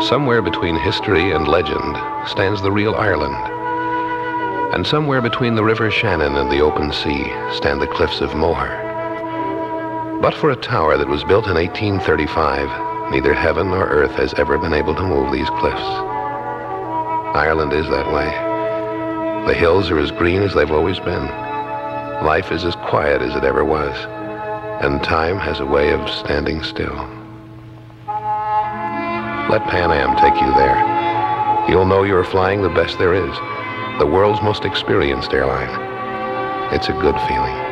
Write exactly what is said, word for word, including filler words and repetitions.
Somewhere between history and legend stands the real Ireland. And somewhere between the River Shannon and the open sea stand the cliffs of Moher. But for a tower that was built in eighteen thirty-five, neither heaven nor earth has ever been able to move these cliffs. Ireland is that way. The hills are as green as they've always been. Life is as quiet as it ever was. And time has a way of standing still. Let Pan Am take you there. You'll know you're flying the best there is, the world's most experienced airline. It's a good feeling.